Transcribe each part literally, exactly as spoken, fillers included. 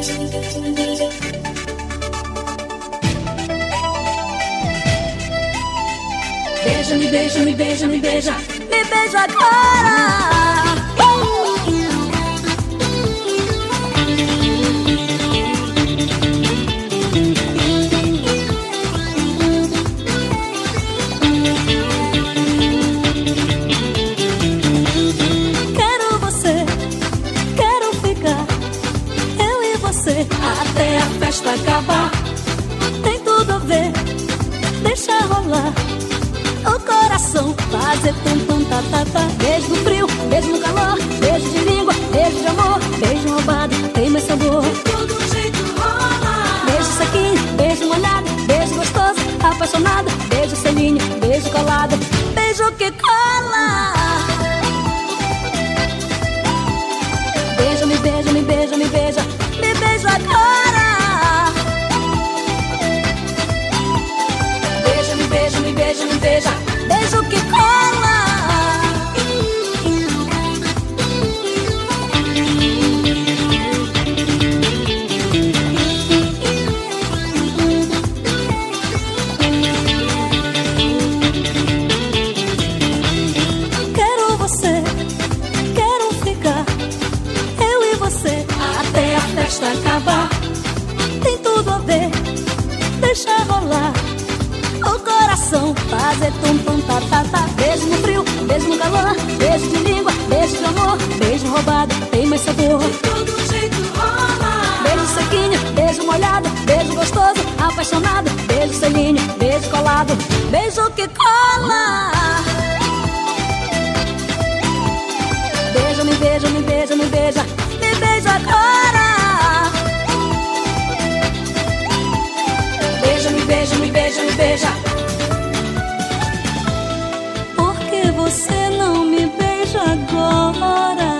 Beija, me beija, me beija, me beija, me beija agora. Até a festa acabar, tem tudo a ver, deixa rolar o coração, fazer tum tum tá tá tá. Beijo no frio, beijo no calor, beijo de língua, beijo de amor, beijo roubado, tem mais sabor. De todo jeito rola. Beijo sequinho, beijo molhado, beijo gostoso, apaixonado, beijo selinho, beijo colado, beijo que cola. Beija, me beija, me beija, me beija, me beija agora. Beija, me beija, me beija, me beija, beijo que cola. Quero você, quero ficar, eu e você, até a festa acabar. Tem tudo a ver, deixa rolar o coração, fazer tum tum tá tá tá. Beijo no frio, beijo no calor, beijo de língua, beijo de amor, beijo roubado, tem mais sabor. De todo jeito rola. Beijo sequinho, beijo molhado, beijo gostoso, apaixonado, beijo selinho, beijo colado, beijo que cola. Beija, me beija, me beija, me beija, me beija agora. Beija, me beija, me beija, me beija. Por que você não me beija agora?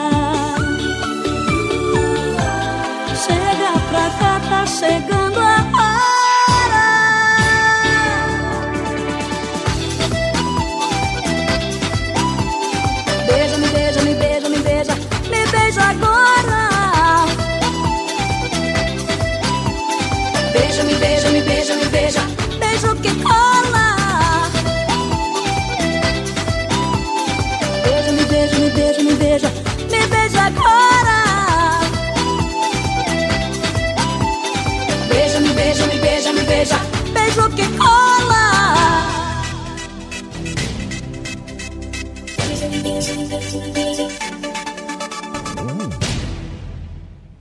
Chega pra cá, tá chegando a hora. Beija, me beija, me beija, me beija, me beija agora. Beija, me beija, me beija, me beija, beijo que cola.